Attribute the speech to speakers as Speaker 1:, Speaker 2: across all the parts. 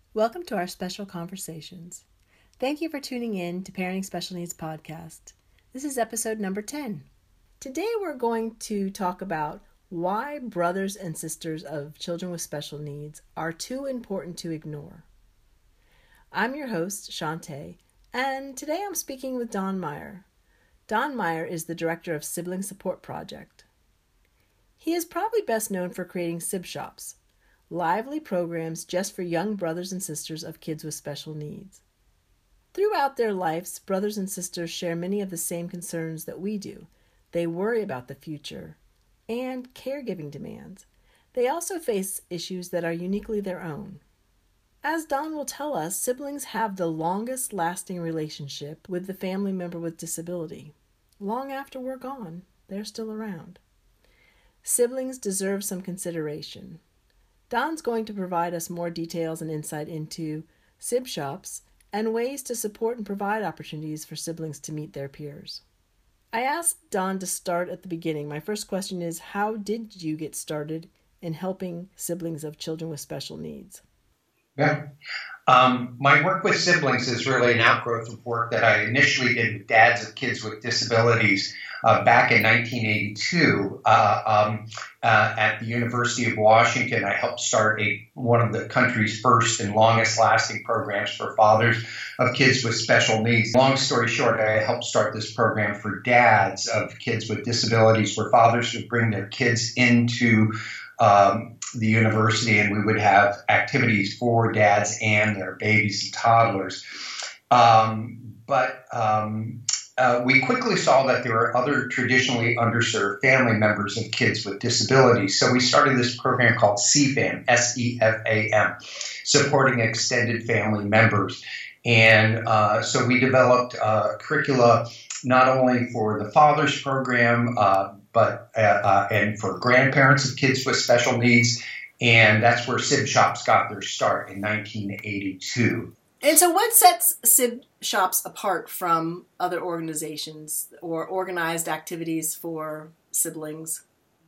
Speaker 1: Welcome to our special conversations. Thank you for tuning in to Parenting Special Needs Podcast. This is episode number 10. Today we're going to talk about why brothers and sisters of children with special needs are too important to ignore. I'm your host, Shantae, and today I'm speaking with Don Meyer. Don Meyer is the director of Sibling Support Project. He is probably best known for creating Sib Shops, lively programs just for young brothers and sisters of kids with special needs. Throughout their lives, brothers and sisters share many of the same concerns that we do. They worry about the future and caregiving demands. They also face issues that are uniquely their own. As Don will tell us, siblings have the longest lasting relationship with the family member with disability. Long after we're gone, they're still around. Siblings deserve some consideration. Don's going to provide us more details and insight into Sib Shops and ways to support and provide opportunities for siblings to meet their peers. I asked Don to start at the beginning. My first question is, how did you get started in helping siblings of children with special needs?
Speaker 2: Yeah. My work with siblings is really an outgrowth of work that I initially did with dads of kids with disabilities back in 1982 at the University of Washington. I helped start one of the country's first and longest lasting programs for fathers of kids with special needs. Long story short, I helped start this program for dads of kids with disabilities where fathers would bring their kids into the university, and we would have activities for dads and their babies and toddlers. But we quickly saw that there were other traditionally underserved family members of kids with disabilities. So we started this program called CFAM, S-E-F-A-M, supporting extended family members. And so we developed curricula not only for the Father's Program, but for grandparents of kids with special needs. And that's where Sib Shops got their start in 1982.
Speaker 1: And so what sets Sib Shops apart from other organizations or organized activities for siblings?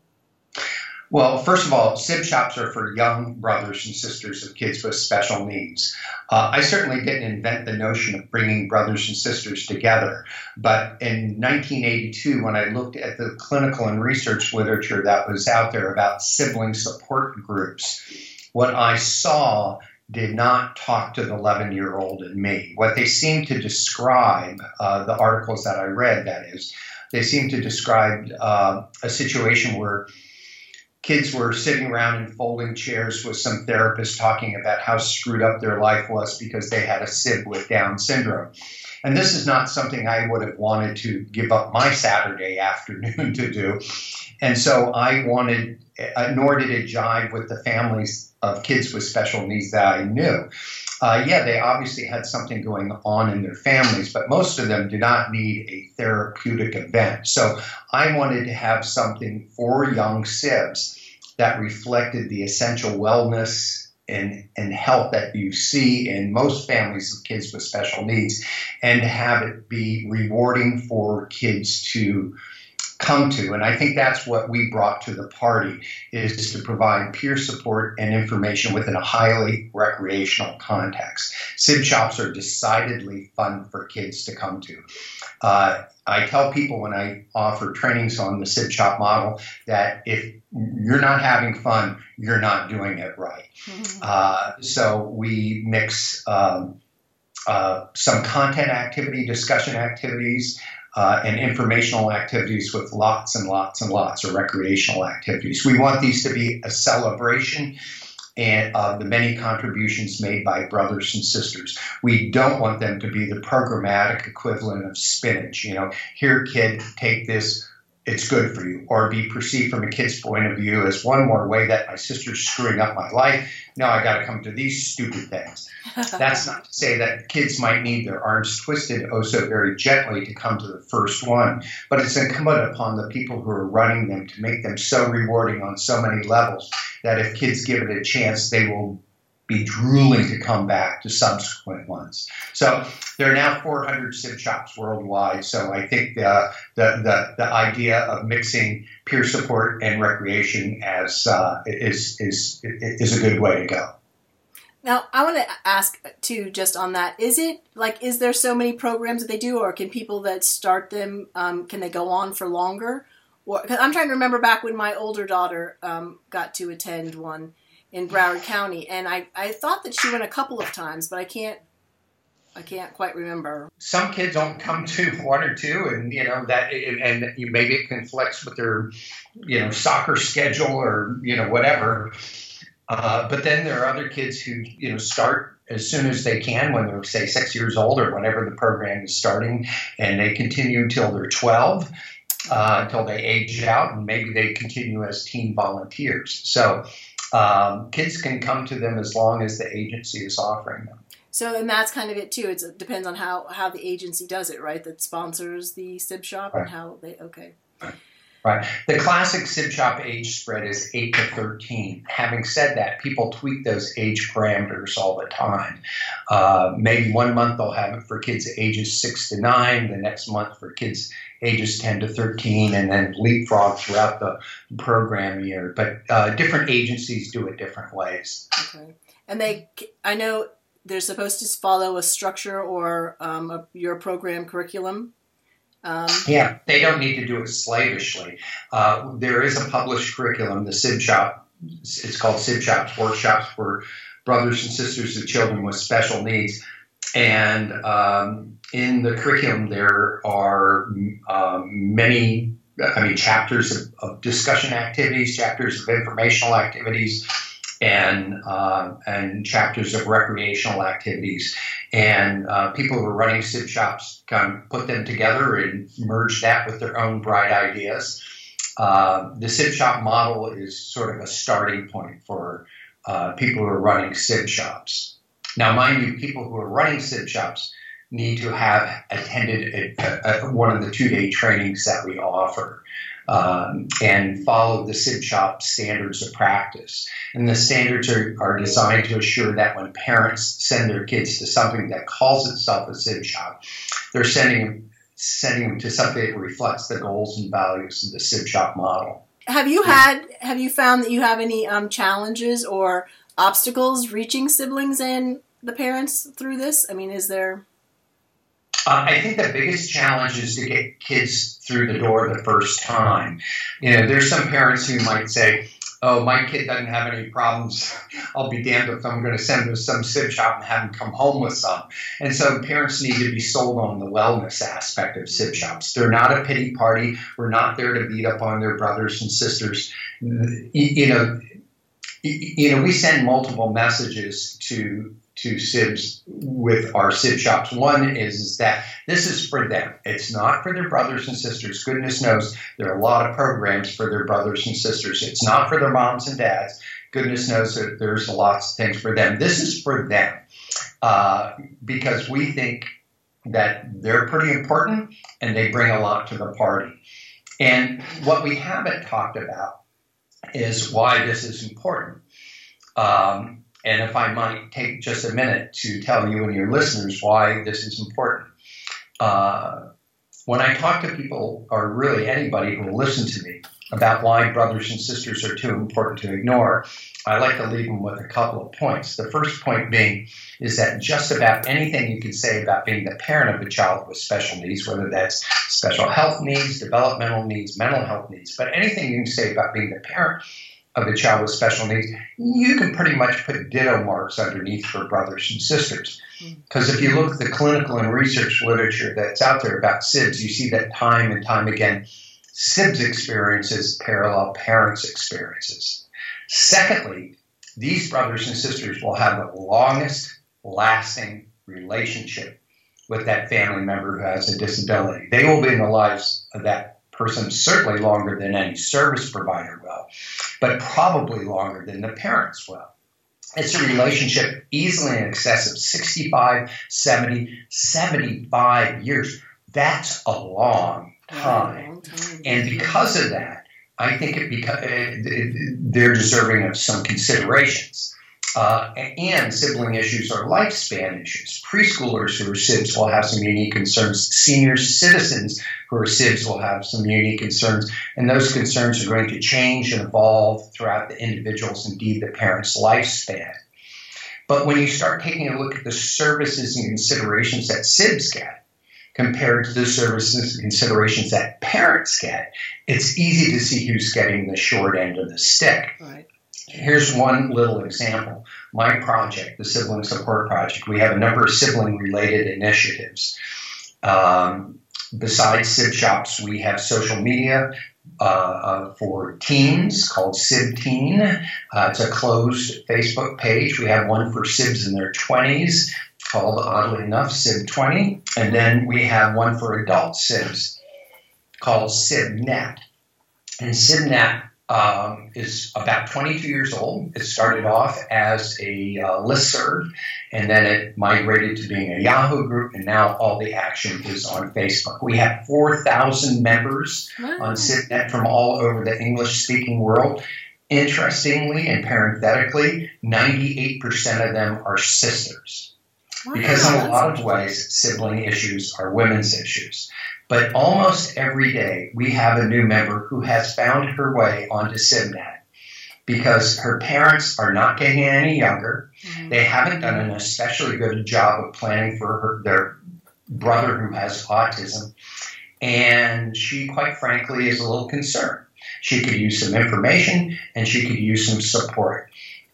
Speaker 2: Well, first of all, Sib Shops are for young brothers and sisters of kids with special needs. I certainly didn't invent the notion of bringing brothers and sisters together. But in 1982, when I looked at the clinical and research literature that was out there about sibling support groups, what I saw did not talk to the 11-year-old in me. What they seemed to describe, the articles that I read, that is, they seemed to describe a situation where kids were sitting around in folding chairs with some therapist talking about how screwed up their life was because they had a sib with Down syndrome. And this is not something I would have wanted to give up my Saturday afternoon to do. And so I wanted, nor did it jive with the families of kids with special needs that I knew. They obviously had something going on in their families, but most of them do not need a therapeutic event. So I wanted to have something for young sibs that reflected the essential wellness and health that you see in most families of kids with special needs, and have it be rewarding for kids to come to. And I think that's what we brought to the party, is to provide peer support and information within a highly recreational context. Sib Shops are decidedly fun for kids to come to. I tell people when I offer trainings on the Sib Shop model that if you're not having fun, you're not doing it right. So we mix some content activity, discussion activities, and informational activities with lots and lots and lots of recreational activities. We want these to be a celebration and of the many contributions made by brothers and sisters. We don't want them to be the programmatic equivalent of spinach. Here, kid, take this, it's good for you, or be perceived from a kid's point of view as one more way that my sister's screwing up my life. Now I got to come to these stupid things. That's not to say that kids might need their arms twisted oh so very gently to come to the first one, but it's incumbent upon the people who are running them to make them so rewarding on so many levels that if kids give it a chance, they will be drooling to come back to subsequent ones. So there are now 400 Sib Shops worldwide. So I think the idea of mixing peer support and recreation as is a good way to go.
Speaker 1: Now, I want to ask, too, just on that, is there so many programs that they do, or can people that start them, can they go on for longer? Because I'm trying to remember back when my older daughter got to attend one in Broward County, and I thought that she went a couple of times, but I can't quite remember.
Speaker 2: Some kids don't come to one or two, and maybe it conflicts with their, soccer schedule or whatever. But then there are other kids who start as soon as they can when they're, say, 6 years old or whenever the program is starting, and they continue until they're 12, until they age out, and maybe they continue as teen volunteers. So kids can come to them as long as the agency is offering them.
Speaker 1: So, and that's kind of it too. It depends on how the agency does it, right? That sponsors the SIB shop, right. And how they, okay.
Speaker 2: Right. The classic SIB shop age spread is 8 to 13. Having said that, people tweak those age parameters all the time. Maybe 1 month they'll have it for kids ages 6 to 9, the next month for kids ages 10 to 13, and then leapfrog throughout the program year. But different agencies do it different ways.
Speaker 1: Okay. And I know they're supposed to follow a structure or your program curriculum.
Speaker 2: Yeah, they don't need to do it slavishly. There is a published curriculum, the SIB shop. It's called SIB shops, workshops for brothers and sisters of children with special needs. And in the curriculum, there are many, chapters of discussion activities, chapters of informational activities, and chapters of recreational activities. And people who are running SIB shops kind of put them together and merge that with their own bright ideas. The SIB shop model is sort of a starting point for people who are running SIB shops. Now, mind you, people who are running SIB shops need to have attended one of the 2-day trainings that we offer. And follow the SIB shop standards of practice. And the standards are designed to assure that when parents send their kids to something that calls itself a SIB shop, they're sending them to something that reflects the goals and values of the SIB shop model.
Speaker 1: Have you found that you have any challenges or obstacles reaching siblings and the parents through this? I mean, is there...
Speaker 2: I think the biggest challenge is to get kids through the door the first time. There's some parents who might say, oh, my kid doesn't have any problems. I'll be damned if I'm going to send him to some SIB shop and have him come home with some. And so parents need to be sold on the wellness aspect of SIB shops. They're not a pity party. We're not there to beat up on their brothers and sisters. We send multiple messages to SIBs with our SIB shops. One is that this is for them. It's not for their brothers and sisters. Goodness knows there are a lot of programs for their brothers and sisters. It's not for their moms and dads. Goodness knows that there's lots of things for them. This is for them because we think that they're pretty important and they bring a lot to the party. And what we haven't talked about is why this is important. And if I might take just a minute to tell you and your listeners why this is important. When I talk to people, or really anybody who will listen to me, about why brothers and sisters are too important to ignore, I like to leave them with a couple of points. The first point being is that just about anything you can say about being the parent of a child with special needs, whether that's special health needs, developmental needs, mental health needs, but anything you can say about being the parent of a child with special needs, you can pretty much put ditto marks underneath for brothers and sisters. Because if you look at the clinical and research literature that's out there about SIBs, you see that time and time again, SIBs experiences parallel parents' experiences. Secondly, these brothers and sisters will have the longest lasting relationship with that family member who has a disability. They will be in the lives of that person certainly longer than any service provider will, but probably longer than the parents will. It's a relationship easily in excess of 65, 70, 75 years. That's a long time. And because of that, I think they're deserving of some considerations. And sibling issues are lifespan issues. Preschoolers who are SIBs will have some unique concerns. Senior citizens who are SIBs will have some unique concerns. And those concerns are going to change and evolve throughout the individual's, indeed the parent's lifespan. But when you start taking a look at the services and considerations that SIBs get compared to the services and considerations that parents get, it's easy to see who's getting the short end of the stick.
Speaker 1: Right.
Speaker 2: Here's one little example. My project, the Sibling Support Project, we have a number of sibling-related initiatives. Besides SIB shops, we have social media for teens called SIB Teen. It's a closed Facebook page. We have one for SIBs in their 20s called, oddly enough, SIB 20. And then we have one for adult SIBs called SIBNet. And SIBNet is about 22 years old. It started off as a listserv, and then it migrated to being a Yahoo group, and now all the action is on Facebook. We have 4,000 members on SIBNet from all over the English-speaking world. Interestingly and parenthetically, 98% of them are sisters.
Speaker 1: Wow,
Speaker 2: because in a lot of ways, sibling issues are women's issues. But almost every day, we have a new member who has found her way onto SIBNet because her parents are not getting any younger. Mm-hmm. They haven't done an especially good job of planning for their brother who has autism. And she, quite frankly, is a little concerned. She could use some information and she could use some support.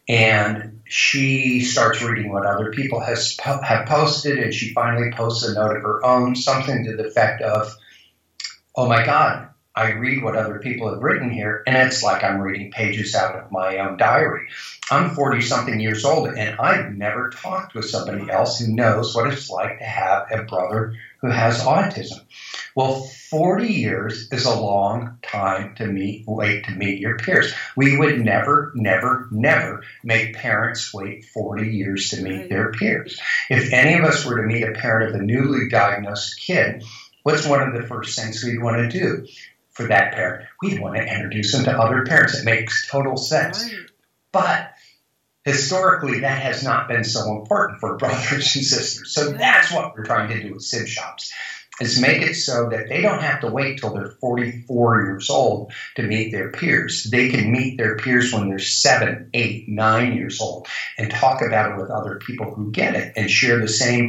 Speaker 2: And she starts reading what other people have posted, and she finally posts a note of her own, something to the effect of, oh my God, I read what other people have written here, and it's like I'm reading pages out of my own diary. I'm 40-something years old, and I've never talked with somebody else who knows what it's like to have a brother who has autism. Well, 40 years is a long time to wait to meet your peers. We would never, never, never make parents wait 40 years to meet their peers. If any of us were to meet a parent of a newly diagnosed kid, what's one of the first things we'd want to do for that parent? We'd want to introduce them to other parents. It makes total sense. Right. But historically, that has not been so important for brothers and sisters. So that's what we're trying to do with SIB shops, is make it so that they don't have to wait till they're 44 years old to meet their peers. They can meet their peers when they're 7, 8, 9 years old and talk about it with other people who get it and share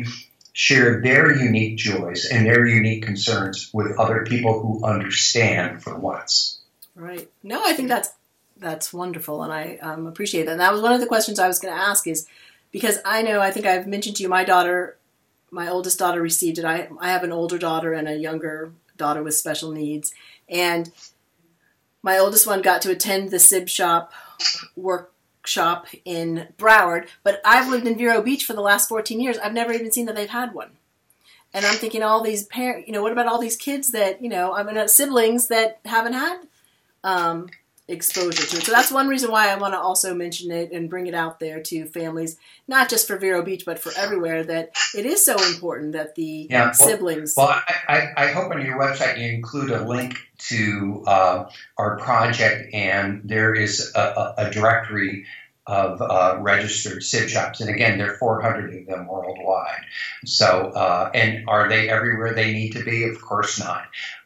Speaker 2: their unique joys and their unique concerns with other people who understand for once.
Speaker 1: Right. No, I think that's wonderful, and I appreciate that. And that was one of the questions I was going to ask, is because I think I've mentioned to you, my oldest daughter received it. I have an older daughter and a younger daughter with special needs. And my oldest one got to attend the SIB shop workshop in Broward. But I've lived in Vero Beach for the last 14 years. I've never even seen that they've had one. And I'm thinking all these parents, what about all these kids that, siblings that haven't had exposure to it. So that's one reason why I want to also mention it and bring it out there to families, not just for Vero Beach, but for everywhere, that it is so important that the siblings.
Speaker 2: Well, I hope on your website you include a link to our project, and there is a directory of registered SIB shops. And again, there are 400 of them worldwide. So, and are they everywhere they need to be? Of course not.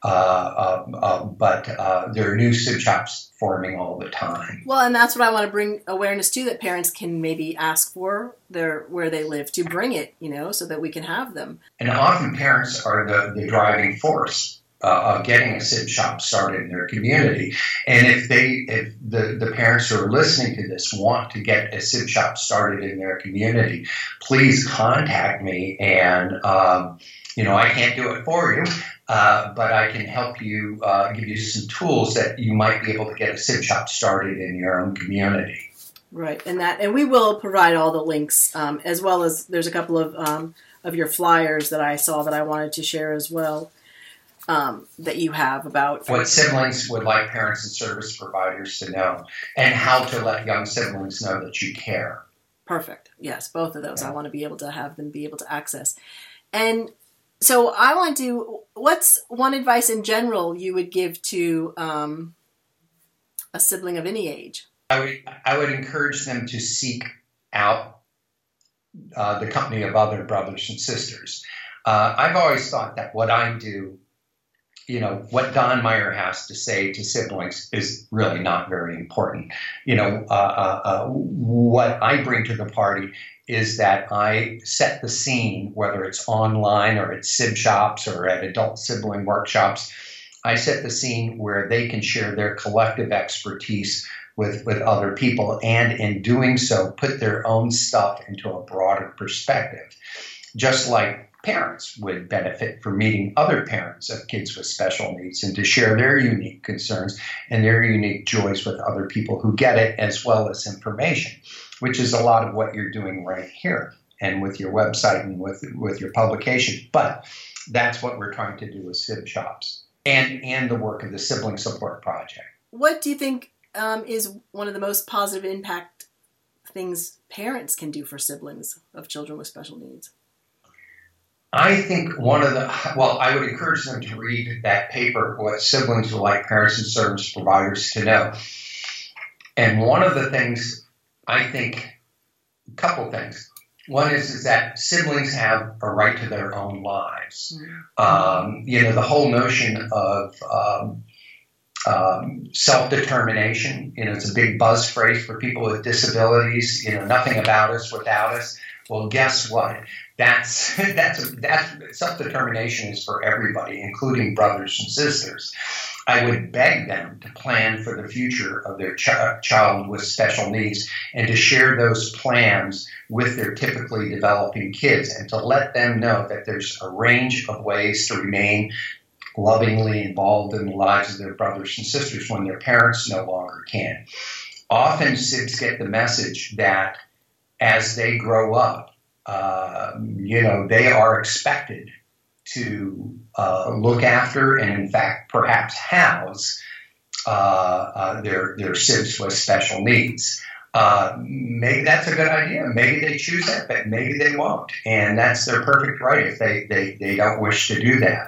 Speaker 2: But there are new SIB shops forming all the time.
Speaker 1: Well, and that's what I want to bring awareness to, that parents can maybe ask for where they live to bring it, so that we can have them.
Speaker 2: And often parents are the driving force of getting a SIB shop started in their community. And if the parents who are listening to this want to get a SIB shop started in their community, please contact me. And, I can't do it for you, but I can help you, give you some tools that you might be able to get a SIB shop started in your own community.
Speaker 1: Right. And we will provide all the links, as well as there's a couple of your flyers that I saw that I wanted to share as well. That you have about
Speaker 2: what siblings would like parents and service providers to know, and how to let young siblings know that you care.
Speaker 1: Perfect. Yes, both of those. Yeah. I want to be able to have them be able to access. And so I want to, what's one advice in general you would give to a sibling of any age?
Speaker 2: I would encourage them to seek out the company of other brothers and sisters. I've always thought that what I do what Don Meyer has to say to siblings is really not very important. What I bring to the party is that I set the scene, whether it's online or at sib shops or at adult sibling workshops. I set the scene where they can share their collective expertise with other people, and in doing so, put their own stuff into a broader perspective. Just like parents would benefit from meeting other parents of kids with special needs and to share their unique concerns and their unique joys with other people who get it, as well as information, which is a lot of what you're doing right here and with your website and with your publication. But that's what we're trying to do with Sib Shops and the work of the Sibling Support Project.
Speaker 1: What do you think is one of the most positive impact things parents can do for siblings of children with special needs?
Speaker 2: I think I would encourage them to read that paper, What Siblings Are Like, Parents and Service Providers to Know. And one of the things, I think, a couple things. One is that siblings have a right to their own lives. The whole notion of self-determination, it's a big buzz phrase for people with disabilities, nothing about us without us. Well, guess what? That's self-determination is for everybody, including brothers and sisters. I would beg them to plan for the future of their child with special needs and to share those plans with their typically developing kids, and to let them know that there's a range of ways to remain lovingly involved in the lives of their brothers and sisters when their parents no longer can. Often SIBs get the message that as they grow up, they are expected to look after and, in fact, perhaps house their SIBs with special needs. Maybe that's a good idea. Maybe they choose that, but maybe they won't. And that's their perfect right if they don't wish to do that.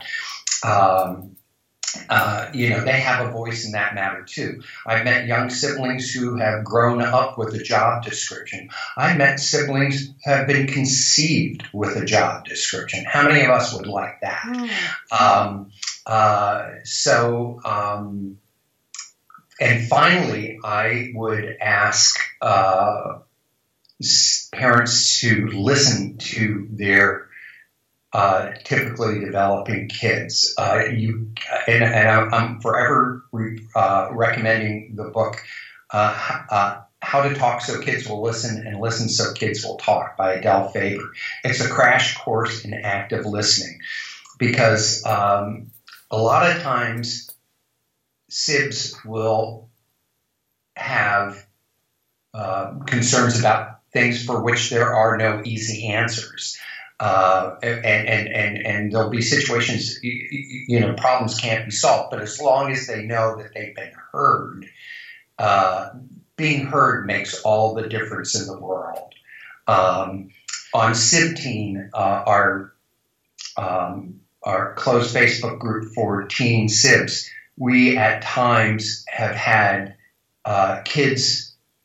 Speaker 2: They have a voice in that matter too. I've met young siblings who have grown up with a job description. I've met siblings who have been conceived with a job description. How many of us would like that? And finally, I would ask parents to listen to their typically developing kids. I'm forever recommending the book, How to Talk So Kids Will Listen and Listen So Kids Will Talk by Adele Faber. It's a crash course in active listening, because a lot of times SIBs will have concerns about things for which there are no easy answers. And there'll be situations, problems can't be solved, but as long as they know that they've been heard, being heard makes all the difference in the world. On SIBteen, our closed Facebook group for teen SIBs, we at times have had kids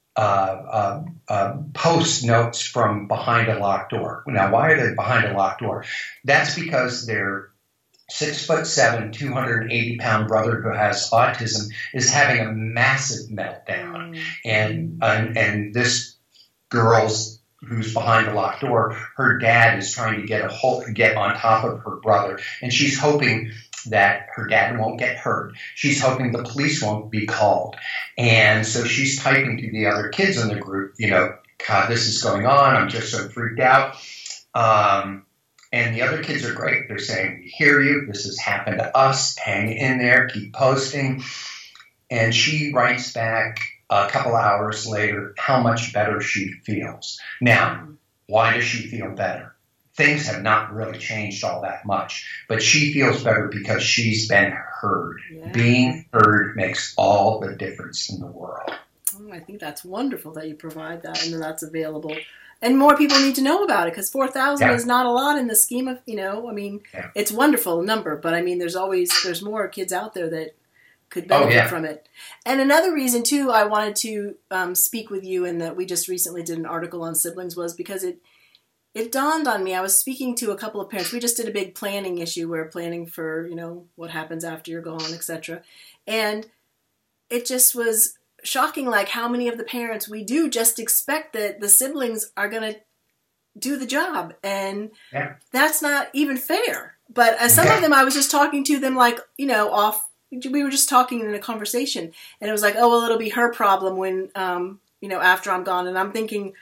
Speaker 2: post notes from behind a locked door. Now, why are they behind a locked door? That's because their 6'7", 280-pound brother who has autism is having a massive meltdown, and this girl's who's behind a locked door, her dad is trying to get on top of her brother, and she's hoping that her dad won't get hurt. She's hoping the police won't be called. And so she's typing to the other kids in the group, God, this is going on. I'm just so freaked out. And the other kids are great. They're saying, we hear you. This has happened to us. Hang in there. Keep posting. And she writes back a couple hours later how much better she feels. Now, why does she feel better? Things have not really changed all that much, but she feels better because she's been heard. Yeah. Being heard makes all the difference in the world.
Speaker 1: I think that's wonderful that you provide that and that that's available. And more people need to know about it, because 4,000 is not a lot in the scheme of, it's a wonderful number, but there's more kids out there that could benefit from it. And another reason too, I wanted to speak with you, and that we just recently did an article on siblings, was because it dawned on me. I was speaking to a couple of parents. We just did a big planning issue. We're planning for, what happens after you're gone, etc. And it just was shocking, like how many of the parents we do just expect that the siblings are going to do the job. And that's not even fair. But some of them, I was just talking to them like, off. We were just talking in a conversation. And it was like, oh, well, it'll be her problem when, after I'm gone. And I'm thinking,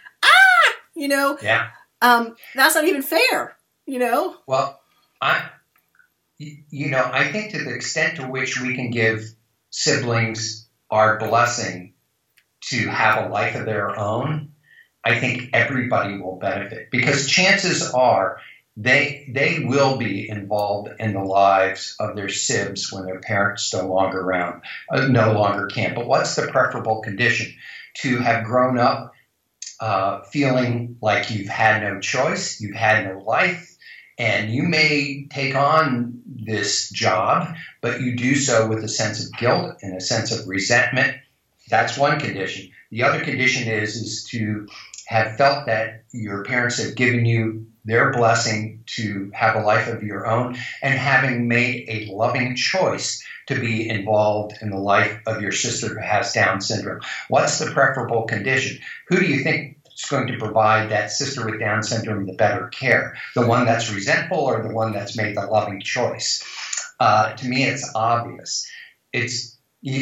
Speaker 1: that's not even fair,
Speaker 2: Well, I think to the extent to which we can give siblings our blessing to have a life of their own, I think everybody will benefit, because chances are they will be involved in the lives of their sibs when their parents no longer can. But what's the preferable condition? To have grown up feeling like you've had no choice, you've had no life, and you may take on this job, but you do so with a sense of guilt and a sense of resentment. That's one condition. The other condition is to have felt that your parents have given you their blessing to have a life of your own, and having made a loving choice to be involved in the life of your sister who has Down syndrome. What's the preferable condition? Who do you think is going to provide that sister with Down syndrome the better care? The one that's resentful or the one that's made the loving choice? To me, it's obvious. It's,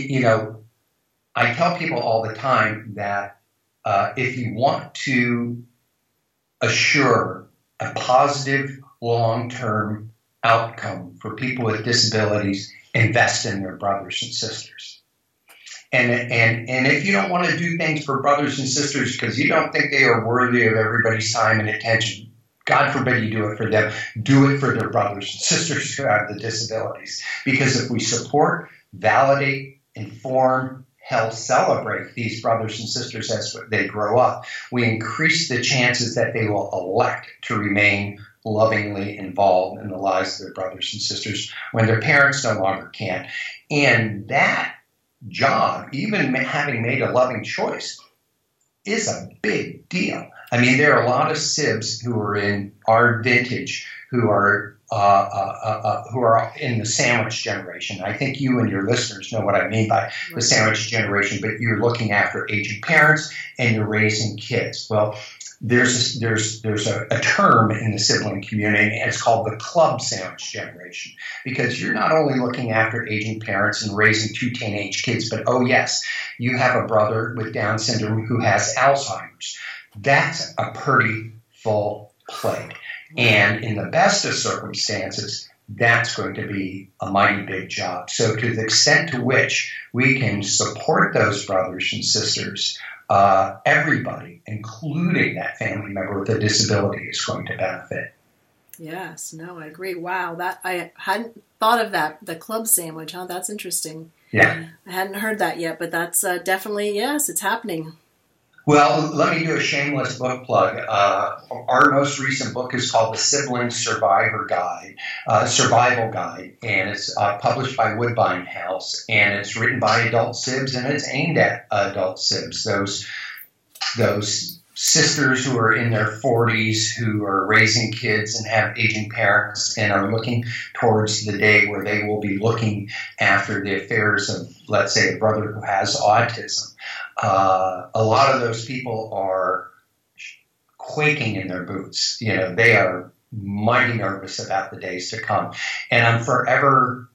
Speaker 2: I tell people all the time that if you want to assure a positive long-term outcome for people with disabilities, invest in their brothers and sisters. And if you don't want to do things for brothers and sisters because you don't think they are worthy of everybody's time and attention, God forbid you do it for them. Do it for their brothers and sisters who have the disabilities. Because if we support, validate, inform, help celebrate these brothers and sisters as they grow up, we increase the chances that they will elect to remain lovingly involved in the lives of their brothers and sisters when their parents no longer can. And that job, even having made a loving choice, is a big deal. I mean, there are a lot of sibs who are in our vintage who are in the sandwich generation. I think you and your listeners know what I mean by the sandwich generation, but you're looking after aging parents and you're raising kids. Well, there's a term in the sibling community, and it's called the club sandwich generation, because you're not only looking after aging parents and raising 2 teenage kids, but oh yes, you have a brother with Down syndrome who has Alzheimer's. That's a pretty full plate. And in the best of circumstances, that's going to be a mighty big job. So to the extent to which we can support those brothers and sisters, everybody, including that family member with a disability, is going to benefit.
Speaker 1: Yes, no, I agree. Wow, that I hadn't thought of that, the club sandwich, huh? That's interesting.
Speaker 2: Yeah.
Speaker 1: I hadn't heard that yet, but that's definitely, yes, it's happening.
Speaker 2: Well, let me do a shameless book plug. Our most recent book is called The Sibling Survival Guide, and it's published by Woodbine House, and it's written by adult sibs, and it's aimed at adult sibs, those sisters who are in their 40s who are raising kids and have aging parents and are looking towards the day where they will be looking after the affairs of, let's say, a brother who has autism. A lot of those people are quaking in their boots. They are mighty nervous about the days to come. And I'm forever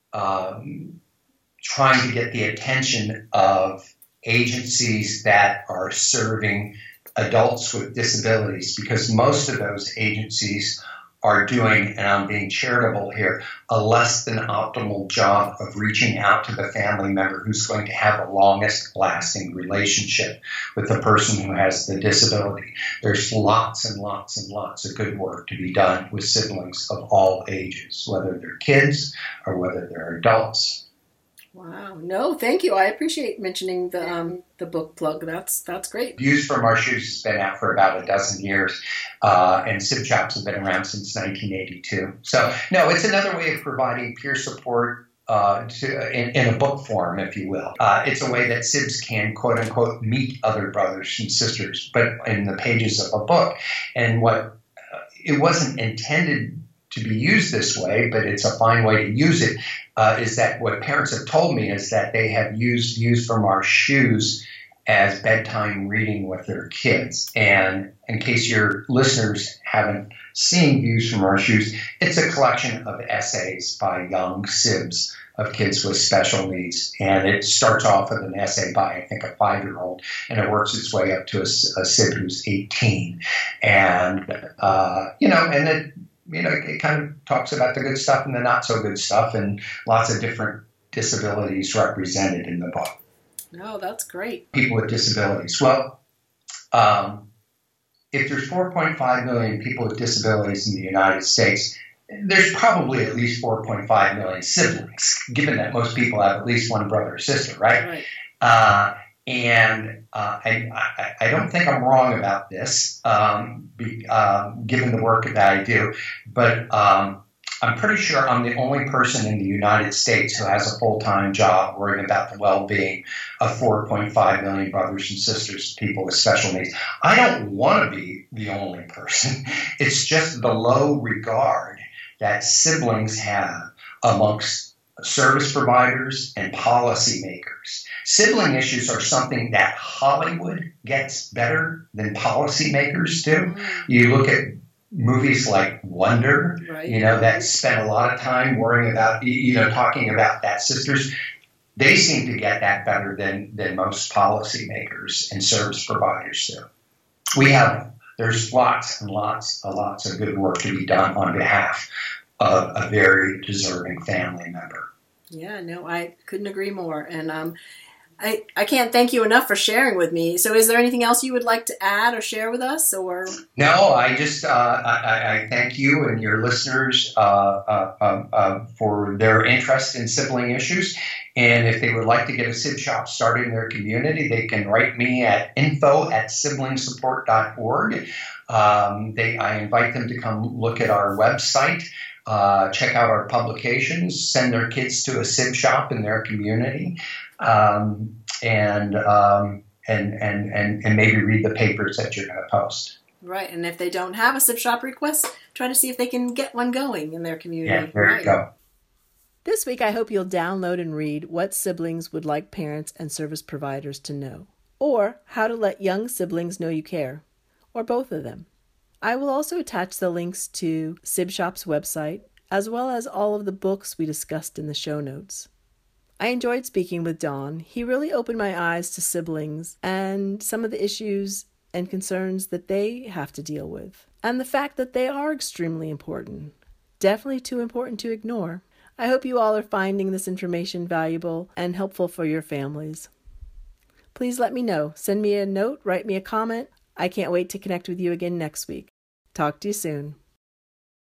Speaker 2: trying to get the attention of agencies that are serving adults with disabilities, because most of those agencies are doing, and I'm being charitable here, a less than optimal job of reaching out to the family member who's going to have the longest lasting relationship with the person who has the disability. There's lots and lots and lots of good work to be done with siblings of all ages, whether they're kids or whether they're adults.
Speaker 1: Wow. No, thank you. I appreciate mentioning the book plug. That's great.
Speaker 2: Views from Our Shoes has been out for about a dozen years, and Sib Shops have been around since 1982. So, no, it's another way of providing peer support in a book form, if you will. It's a way that sibs can, quote unquote, meet other brothers and sisters, but in the pages of a book. And what it wasn't intended to be used this way, but it's a fine way to use it, is that what parents have told me is that they have used views from our shoes as bedtime reading with their kids. And in case your listeners haven't seen Views from Our Shoes, it's a collection of essays by young sibs of kids with special needs. And it starts off with an essay by, I think, a 5-year-old, and it works its way up to a sib who's 18. And, it kind of talks about the good stuff and the not so good stuff, and lots of different disabilities represented in the book.
Speaker 1: No, that's great.
Speaker 2: People with disabilities. Well, if there's 4.5 million people with disabilities in the United States, there's probably at least 4.5 million siblings, given that most people have at least one brother or sister, right? And I don't think I'm wrong about this, given the work that I do, but I'm pretty sure I'm the only person in the United States who has a full-time job worrying about the well-being of 4.5 million brothers and sisters, people with special needs. I don't want to be the only person. It's just the low regard that siblings have amongst service providers and policymakers. Sibling issues are something that Hollywood gets better than policymakers do. You look at movies like Wonder, that spent a lot of time worrying about, talking about that sisters. They seem to get that better than most policymakers and service providers do. There's lots and lots of good work to be done on behalf of a very deserving family member.
Speaker 1: Yeah, no, I couldn't agree more. And I can't thank you enough for sharing with me. So is there anything else you would like to add or share with us? Or
Speaker 2: No, I just I thank you and your listeners for their interest in sibling issues. And if they would like to get a SIB shop started in their community, they can write me at info@siblingsupport.org. I invite them to come look at our website, check out our publications, send their kids to a SIB shop in their community, and maybe read the papers that you're going to post.
Speaker 1: Right, and if they don't have a SIB shop request, try to see if they can get one going in their community.
Speaker 2: Yeah, there you go.
Speaker 1: This week, I hope you'll download and read What Siblings Would Like Parents and Service Providers to Know, or How to Let Young Siblings Know You Care, or both of them. I will also attach the links to SIB Shop's website, as well as all of the books we discussed in the show notes. I enjoyed speaking with Don. He really opened my eyes to siblings and some of the issues and concerns that they have to deal with, and the fact that they are extremely important, definitely too important to ignore. I hope you all are finding this information valuable and helpful for your families. Please let me know. Send me a note, write me a comment. I can't wait to connect with you again next week. Talk to you soon.